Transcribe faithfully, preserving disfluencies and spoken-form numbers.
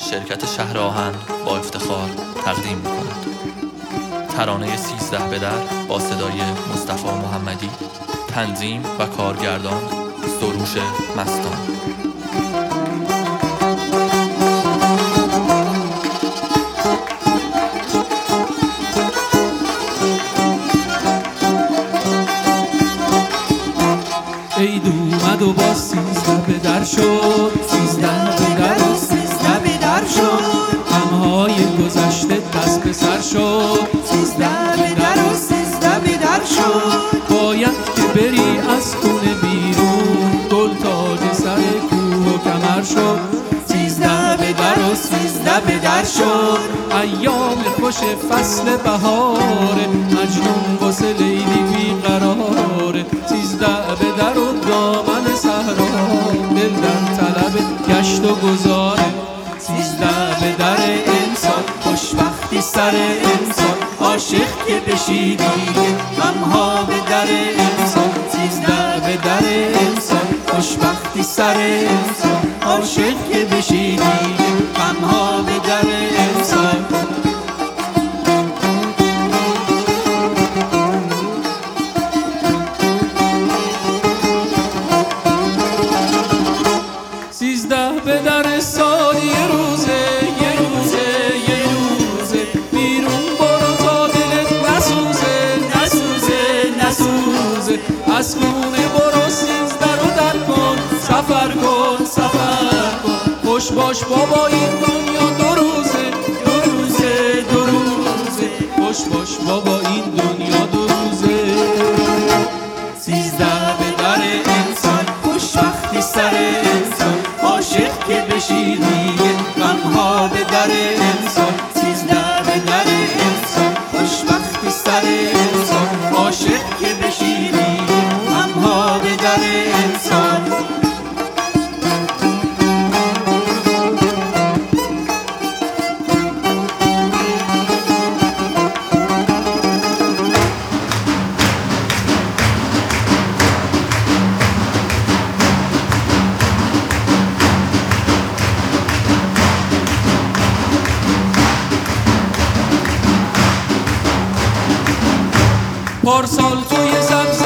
شرکت شهر آهن با افتخار تقدیم می‌کند. ترانه سیزده به در با صدای مصطفی محمدی، تنظیم و کارگردان سروش مستان. عید اومد و با سیزده به در شد، سیزده به در و سیزده به در شد، غمهای گذشته دست به سر شد، سیزده به در و سیزده به در شد. باید که بری از خونه بیرون، گل تاج سر کوه و کمر شد، سیزده به در و سیزده به در شد. ایام خوش فصل بهاره، مجنون واسه لیلی بیقراره، سیزده به در و دامن صحرا، دل در طلب گشت و گذاره. سیزده به در انسان، خوشبختی سر انسان، عاشق که بشی دیگه غمها به در انسان. سیزده به در انسان، خوشبختی سر انسان، عاشق که بشی دیگه غمها به در انسان. سیزده به در سال یه روزه، یه روزه، یه روزه، بیرون برو تا دلت نسوزه، نسوزه، نسوزه. از خونه برو سیزده رو در کن، سفر کن، سفر کن. خوش باش بابا این دنیا دو روزه، دو روزه، دو روزه. خوش باش بابا این دنیا دو روزه. سیزده به در انسان، خوشبختی سر انسان، عاشق که بشی دیگه غمها به در انسان. سیزده به در انسان، خوشبختی سر انسان، عاشق که بشی دیگه غمها به در انسان. پارسال توی سبز